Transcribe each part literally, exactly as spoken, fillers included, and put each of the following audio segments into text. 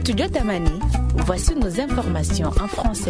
Studio Tamani, voici nos informations en français.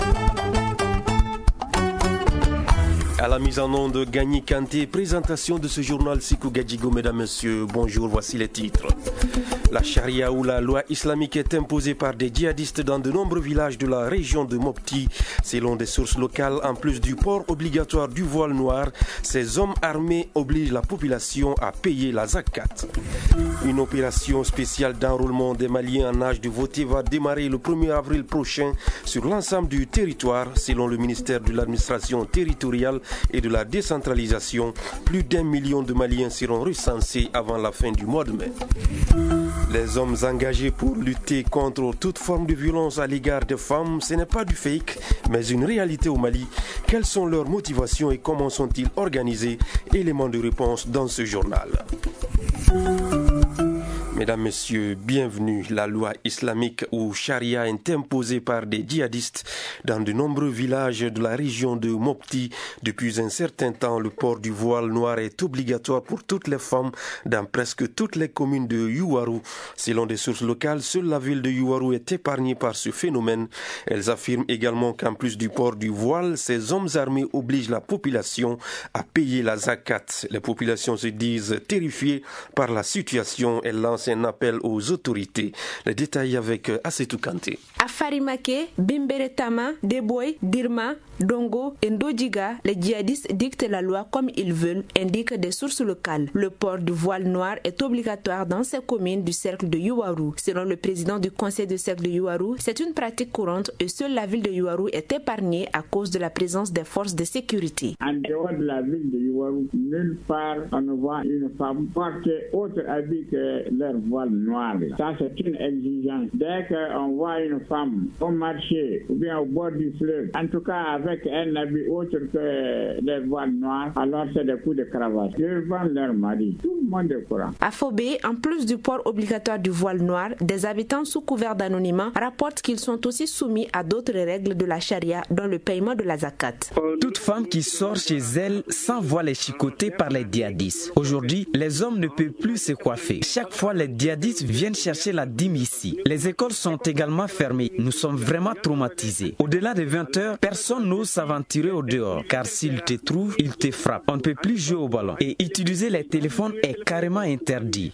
À la mise en onde, Gagny Kanté, présentation de ce journal Sikou Gadjigo. Mesdames, Messieurs, bonjour, voici les titres. La charia ou la loi islamique est imposée par des djihadistes dans de nombreux villages de la région de Mopti. Selon des sources locales, en plus du port obligatoire du voile noir, ces hommes armés obligent la population à payer la zakat. Une opération spéciale d'enrôlement des Maliens en âge de voter va démarrer le premier avril prochain sur l'ensemble du territoire. Selon le ministère de l'administration territoriale et de la décentralisation, plus d'un million de Maliens seront recensés avant la fin du mois de mai. Les hommes engagés pour lutter contre toute forme de violence à l'égard des femmes, ce n'est pas du fake, mais une réalité au Mali. Quelles sont leurs motivations et comment sont-ils organisés? Éléments de réponse dans ce journal. Mesdames, Messieurs, bienvenue. La loi islamique ou charia est imposée par des djihadistes dans de nombreux villages de la région de Mopti. Depuis un certain temps, le port du voile noir est obligatoire pour toutes les femmes dans presque toutes les communes de Yuwaru. Selon des sources locales, seule la ville de Yuwaru est épargnée par ce phénomène. Elles affirment également qu'en plus du port du voile, ces hommes armés obligent la population à payer la zakat. Les populations se disent terrifiées par la situation. Elles lancent un appel aux autorités. Les détails avec Assetou Kanté. À Farimake, Bimberetama, Deboy, Dirma, Dongo et Ndodjiga, les djihadistes dictent la loi comme ils veulent, indiquent des sources locales. Le port du voile noir est obligatoire dans ces communes du cercle de Yuwaru. Selon le président du conseil du cercle de Yuwaru, c'est une pratique courante et seule la ville de Yuwaru est épargnée à cause de la présence des forces de sécurité. En dehors de la ville de Yuwaru, nulle part on ne voit une femme porter autre habit que leur voile noir. Ça, c'est une exigence. Dès qu'on voit une femme au marché ou bien au bord du fleuve, en tout cas avec un habit autre que leur voile noir, alors c'est des coups de cravache. Devant leur mari, tout le monde est courant. À Fobé, en plus du port obligatoire du voile noir, des habitants sous couvert d'anonymat rapportent qu'ils sont aussi soumis à d'autres règles de la charia, dont le paiement de la zakat. Toute femme qui sort chez elle sans voile est chicotée par les djihadistes. Aujourd'hui, les hommes ne peuvent plus se coiffer. Chaque fois, les djihadistes viennent chercher la dîme ici. Les écoles sont également fermées. Nous sommes vraiment traumatisés. Au-delà de vingt heures, personne n'ose s'aventurer au dehors, car s'ils te trouvent, ils te frappent. On ne peut plus jouer au ballon. Et utiliser les téléphones est carrément interdit.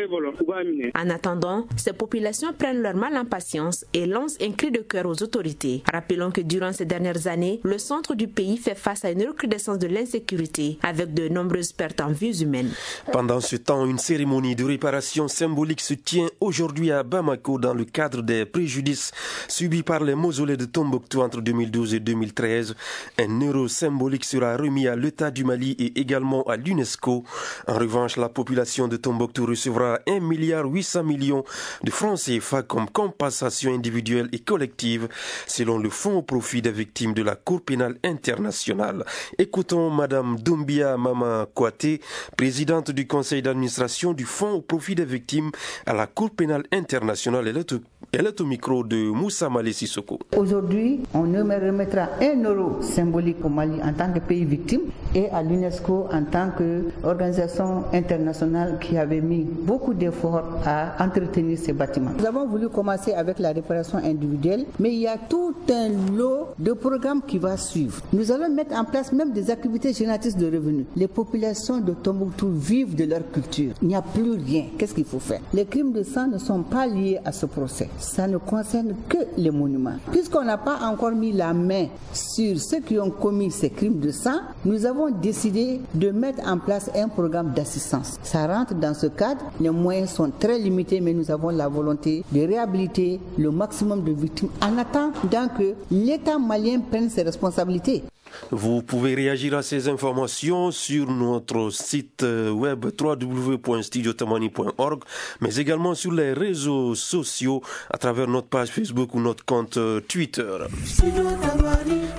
En attendant, ces populations prennent leur mal en patience et lancent un cri de cœur aux autorités. Rappelons que durant ces dernières années, le centre du pays fait face à une recrudescence de l'insécurité, avec de nombreuses pertes en vies humaines. Pendant ce temps, une cérémonie de réparation symbolique se tient aujourd'hui à Bamako dans le cadre des préjudices subis par les mausolées de Tombouctou entre deux mille douze et deux mille treize. Un euro symbolique sera remis à l'État du Mali et également à l'UNESCO. En revanche, la population de Tombouctou recevra un milliard huit cents millions de francs C F A comme compensation individuelle et collective selon le Fonds au profit des victimes de la Cour pénale internationale. Écoutons Madame Doumbia Mama Kouaté, présidente du conseil d'administration du Fonds au profit des victimes à la Cour pénale internationale. Elle est au, elle est au micro de Moussa Malé Sissoko. Aujourd'hui, on remettra un euro symbolique au Mali en tant que pays victime et à l'UNESCO en tant qu'organisation internationale qui avait mis beaucoup d'efforts à entretenir ces bâtiments. Nous avons voulu commencer avec la réparation individuelle, mais il y a tout un lot de programmes qui va suivre. Nous allons mettre en place même des activités génératrices de revenus. Les populations de Tombouctou vivent de leur culture. Il n'y a plus rien. Qu'est-ce qu'il faut faire? Les crimes de sang ne sont pas liés à ce procès. Ça ne concerne que les monuments. Puisqu'on n'a pas encore mis la main sur ceux qui ont commis ces crimes de sang, nous avons décidé de mettre en place un programme d'assistance. Ça rentre dans ce cadre. Les moyens sont très limités, mais nous avons la volonté de réhabiliter le maximum de victimes en attendant que l'État malien prenne ses responsabilités. Vous pouvez réagir à ces informations sur notre site web w w w point studio tamani point org, mais également sur les réseaux sociaux à travers notre page Facebook ou notre compte Twitter.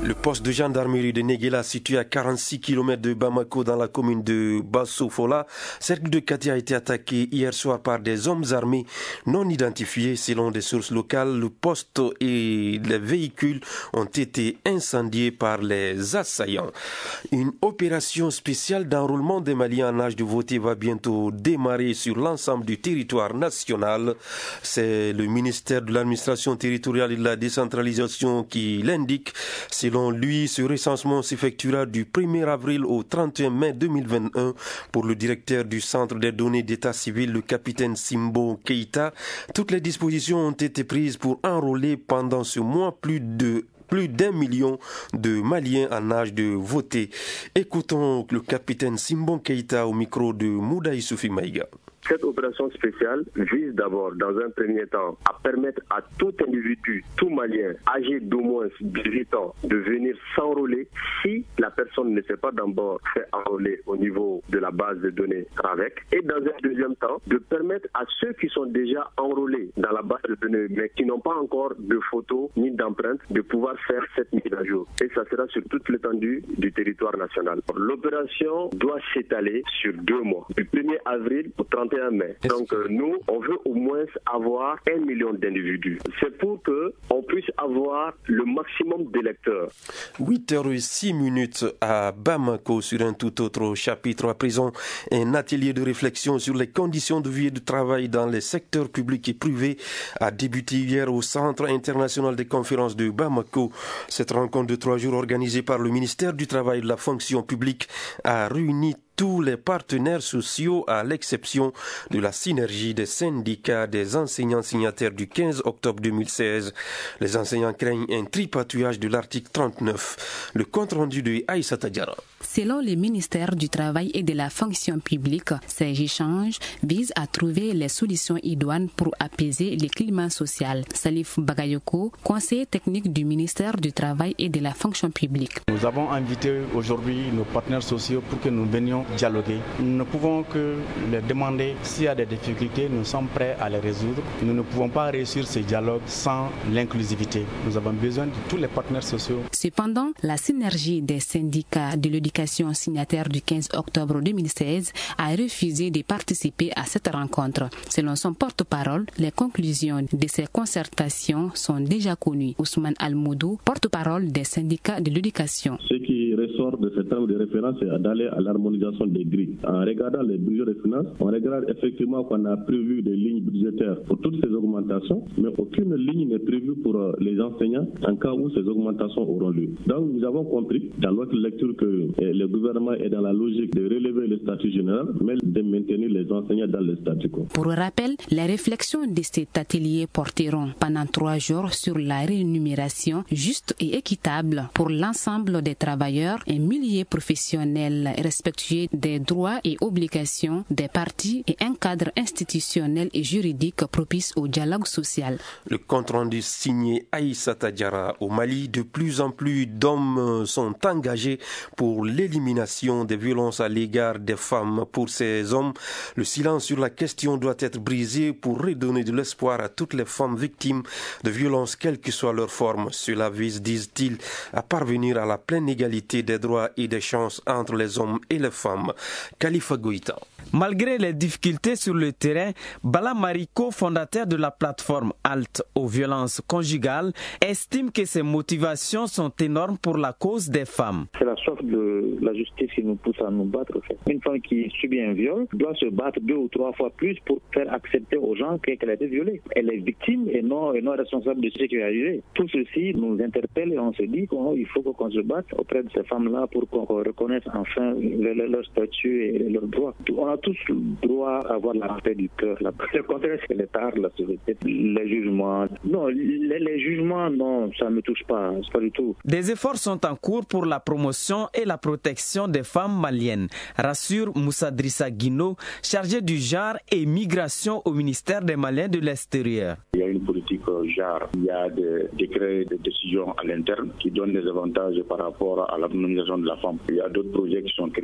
Le poste de gendarmerie de Néguéla, situé à quarante-six kilomètres de Bamako dans la commune de Basso-Fola, cercle de Kati, a été attaqué hier soir par des hommes armés non identifiés. Selon des sources locales, le poste et les véhicules ont été incendiés par les assaillants. Une opération spéciale d'enrôlement des Maliens en âge de voter va bientôt démarrer sur l'ensemble du territoire national. C'est le ministère de l'administration territoriale et de la décentralisation qui l'indique. Selon lui, ce recensement s'effectuera du premier avril au trente et un mai deux mille vingt et un. Pour le directeur du Centre des données d'état civil, le capitaine Simbo Keita, toutes les dispositions ont été prises pour enrôler pendant ce mois plus de plus d'un million de Maliens en âge de voter. Écoutons le capitaine Simbo Keita au micro de Mouda Issoufi Maïga. Cette opération spéciale vise d'abord, dans un premier temps, à permettre à tout individu, tout Malien, âgé d'au moins dix-huit ans, de venir s'enrôler si la personne ne s'est pas d'abord fait enrôler au niveau de la base de données RAVEC. Et dans un deuxième temps, de permettre à ceux qui sont déjà enrôlés dans la base de données, mais qui n'ont pas encore de photos ni d'empreintes, de pouvoir faire cette mise à jour. Et ça sera sur toute l'étendue du territoire national. L'opération doit s'étaler sur deux mois, du premier avril au trente et un mai. Donc euh, nous, on veut au moins avoir un million d'individus. C'est pour qu'on puisse avoir le maximum d'électeurs. huit heures six minutes à Bamako. Sur un tout autre chapitre, à présent, un atelier de réflexion sur les conditions de vie et de travail dans les secteurs publics et privés a débuté hier au Centre international des conférences de Bamako. Cette rencontre de trois jours organisée par le ministère du Travail et de la fonction publique a réuni tous les partenaires sociaux à l'exception de la synergie des syndicats des enseignants signataires du quinze octobre deux mille seize. Les enseignants craignent un tripatouillage de l'article trente-neuf. Le compte rendu de Aïssata Diarra. Selon le ministère du Travail et de la fonction publique, ces échanges visent à trouver les solutions idoines pour apaiser le climat social. Salif Bagayoko, conseiller technique du ministère du Travail et de la fonction publique. Nous avons invité aujourd'hui nos partenaires sociaux pour que nous venions dialoguer. Nous ne pouvons que leur demander s'il y a des difficultés, nous sommes prêts à les résoudre. Nous ne pouvons pas réussir ce dialogue sans l'inclusivité. Nous avons besoin de tous les partenaires sociaux. Cependant, la synergie des syndicats de l'éducation signataire du quinze octobre deux mille seize a refusé de participer à cette rencontre. Selon son porte-parole, les conclusions de ces concertations sont déjà connues. Ousmane Almoudou, porte-parole des syndicats de l'éducation. Ce qui ressort de ce temps de référence, c'est d'aller à l'harmonisation des grilles. En regardant les budgets de finances, on regarde effectivement qu'on a prévu des lignes budgétaires pour toutes ces augmentations, mais aucune ligne n'est prévue pour les enseignants en cas où ces augmentations auront lieu. Donc nous avons compris dans notre lecture que le gouvernement est dans la logique de relever le statut général, mais de maintenir les enseignants dans le statu quo. Pour rappel, les réflexions de cet atelier porteront pendant trois jours sur la rémunération juste et équitable pour l'ensemble des travailleurs, un milieu professionnel respectueux des droits et obligations des parties et un cadre institutionnel et juridique propice au dialogue social. Le compte rendu signé Aïssata Diarra. Au Mali, de plus en plus d'hommes sont engagés pour l'élimination des violences à l'égard des femmes. Pour ces hommes, le silence sur la question doit être brisé pour redonner de l'espoir à toutes les femmes victimes de violences, quelle que soit leur forme. Cela vise, disent-ils, à parvenir à la pleine égalité des droits et des chances entre les hommes et les femmes. Khalifa Goïta. Malgré les difficultés sur le terrain, Bala Mariko, fondateur de la plateforme Halte aux violences conjugales, estime que ses motivations sont énormes pour la cause des femmes. C'est la soif de la justice qui nous pousse à nous battre. Une femme qui subit un viol doit se battre deux ou trois fois plus pour faire accepter aux gens qu'elle a été violée. Elle est victime et non, et non responsable de ce qui est arrivé. Tout ceci nous interpelle et on se dit qu'il faut qu'on se batte auprès de ces femmes-là pour qu'on reconnaisse enfin leur, leur statut et leurs droits. On a tous le droit à avoir la paix du cœur. Le contraire, c'est l'État, la société, les jugements. Non, les, les jugements, non, ça ne me touche pas, pas du tout. Des efforts sont en cours pour la promotion et la protection des femmes maliennes, rassure Moussa Drissa Guino, chargé du genre et migration au ministère des Maliens de l'extérieur. Il y a une politique genre, il y a des décrets, des décisions à l'interne qui donnent des avantages par rapport à l'autonomisation de la femme. Il y a d'autres projets qui sont créés aussi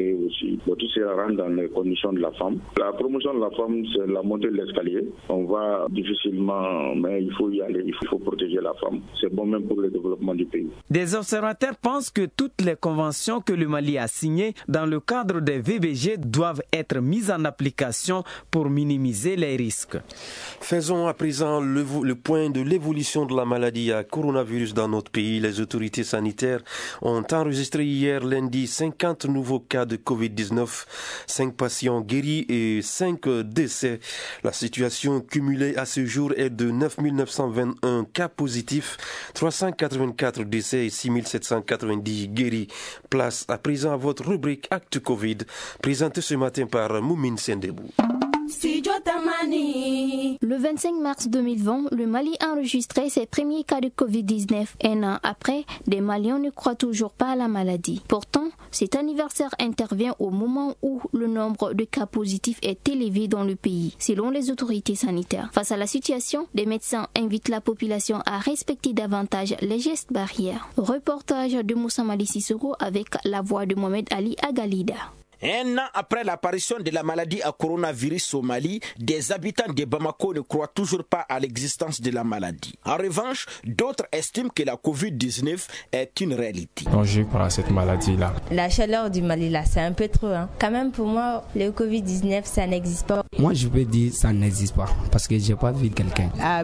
maladie. Bon, tout cela rentre dans les conditions de la femme. La promotion de la femme, c'est la montée de l'escalier. On va difficilement, mais il faut y aller, il faut protéger la femme. C'est bon même pour le développement du pays. Des observateurs pensent que toutes les conventions que le Mali a signées dans le cadre des V B G doivent être mises en application pour minimiser les risques. Faisons à présent le, le point de l'évolution de la maladie à coronavirus dans notre pays. Les autorités sanitaires ont enregistré hier lundi cinquante nouveaux cas de covid dix-neuf, cinq patients guéris et cinq décès. La situation cumulée à ce jour est de neuf mille neuf cent vingt-et-un cas positifs, trois cent quatre-vingt-quatre décès et six mille sept cent quatre-vingt-dix guéris. Place à présent à votre rubrique Actu Covid, présentée ce matin par Moumine Sendebou. Le vingt-cinq mars deux mille vingt, le Mali a enregistré ses premiers cas de covid dix-neuf. Un an après, des Maliens ne croient toujours pas à la maladie. Pourtant, cet anniversaire intervient au moment où le nombre de cas positifs est élevé dans le pays, selon les autorités sanitaires. Face à la situation, des médecins invitent la population à respecter davantage les gestes barrières. Reportage de Moussa Mali Sissoko avec la voix de Mohamed Ali Agalida. Un an après l'apparition de la maladie à coronavirus au Mali, des habitants de Bamako ne croient toujours pas à l'existence de la maladie. En revanche, d'autres estiment que la covid dix-neuf est une réalité. Danger par cette maladie-là. La chaleur du Mali, là, c'est un peu trop. Hein. Quand même, pour moi, le covid dix-neuf, ça n'existe pas. Moi, je peux dire que ça n'existe pas parce que je n'ai pas vu quelqu'un.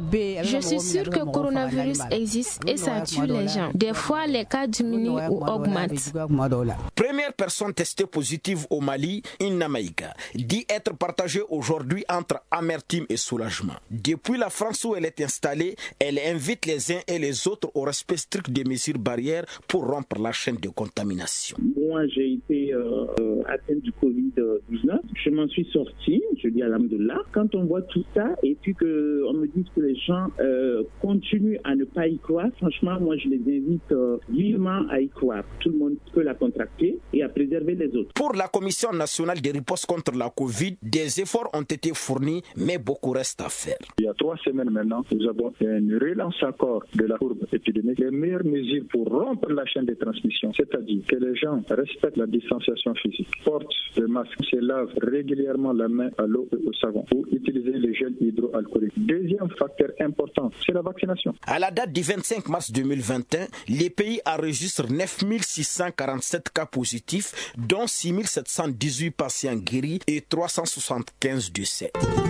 Je suis sûr que le coronavirus existe et ça tue les gens. Des fois, les cas diminuent ou augmentent. Première personne testée positive au Mali, Inna Maïga, dit être partagée aujourd'hui entre amertume et soulagement. Depuis la France où elle est installée, elle invite les uns et les autres au respect strict des mesures barrières pour rompre la chaîne de contamination. Moi, j'ai été euh, atteint du covid dix-neuf. Je m'en suis sorti, je dis alhamdoulilah. Quand on voit tout ça et puis qu'on me dit que les gens euh, continuent à ne pas y croire, franchement, moi, je les invite euh, vivement à y croire. Tout le monde peut la contracter et à préserver les autres. Pour la Commission nationale de riposte contre la Covid, des efforts ont été fournis, mais beaucoup reste à faire. Il y a trois semaines maintenant, nous avons fait une relance encore de la courbe épidémique. Les meilleures mesures pour rompre la chaîne de transmission, c'est-à-dire que les gens respectent la distanciation physique, portent le masque, se lavent régulièrement la main à l'eau et au savon ou utiliser le gel hydroalcoolique. Deuxième facteur important, c'est la vaccination. À la date du vingt-cinq mars deux mille vingt et un, les pays enregistrent neuf mille six cent quarante-sept cas positifs, dont six mille sept cent dix-huit patients guéris et trois cent soixante-quinze décès.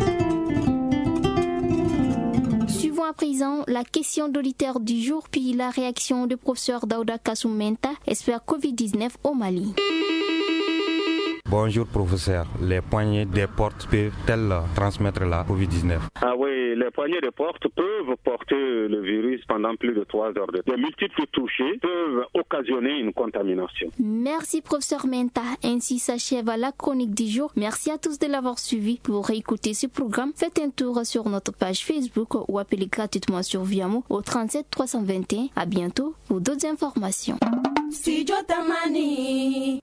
Suivons à présent la question d'auditeur du jour puis la réaction du professeur Daouda Kassoumenta, expert covid dix-neuf au Mali. Bonjour professeur, les poignées des portes peuvent-elles transmettre la covid dix-neuf? Ah oui, les poignées de porte peuvent porter le virus pendant plus de trois heures de temps. Les multiples touchés peuvent occasionner une contamination. Merci professeur Menta, ainsi s'achève la chronique du jour. Merci à tous de l'avoir suivi. Pour réécouter ce programme, faites un tour sur notre page Facebook ou appelez gratuitement sur Viamo au trente-sept trois cent vingt et un. À bientôt pour d'autres informations. Studio Tamani.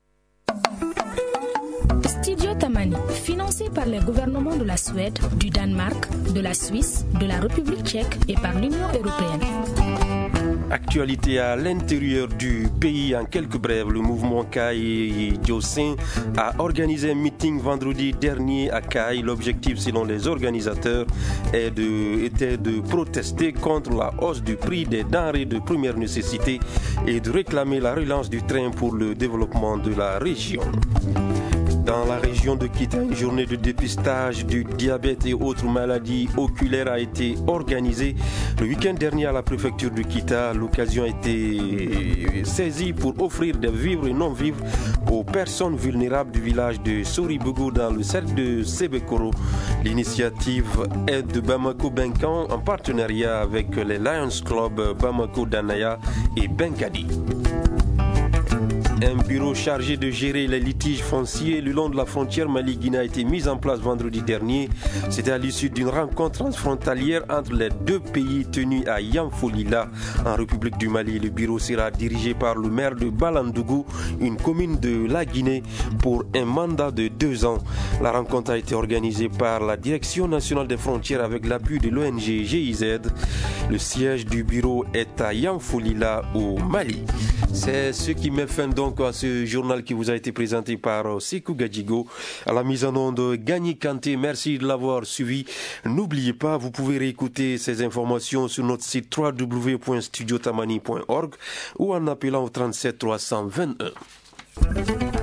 Studio Tamani, financé par les gouvernements de la Suède, du Danemark, de la Suisse, de la République tchèque et par l'Union européenne. Actualité à l'intérieur du pays, en quelques brèves, le mouvement Kai Diosin a organisé un meeting vendredi dernier à Kai. L'objectif, selon les organisateurs, est de, était de protester contre la hausse du prix des denrées de première nécessité et de réclamer la relance du train pour le développement de la région. Dans la région de Kita, une journée de dépistage du diabète et autres maladies oculaires a été organisée le week-end dernier à la préfecture de Kita. L'occasion a été saisie pour offrir des vivres et non-vivres aux personnes vulnérables du village de Soribougou dans le cercle de Sebekoro. L'initiative est de Bamako Benkan en partenariat avec les Lions Club Bamako Danaya et Benkadi. Un bureau chargé de gérer les litiges fonciers le long de la frontière Mali-Guinée a été mis en place vendredi dernier. C'était à l'issue d'une rencontre transfrontalière entre les deux pays tenue à Yamfolila, en République du Mali. Le bureau sera dirigé par le maire de Balandougou, une commune de la Guinée, pour un mandat de deux ans. La rencontre a été organisée par la Direction nationale des frontières avec l'appui de l'O N G G I Z. Le siège du bureau est à Yamfolila, au Mali. C'est ce qui met fin donc donc à ce journal qui vous a été présenté par Sekou Gadjigo. À la mise en onde, Gagny Kanté. Merci de l'avoir suivi. N'oubliez pas, vous pouvez réécouter ces informations sur notre site w w w point studio tamani point org ou en appelant au trente-sept trois cent vingt-et-un.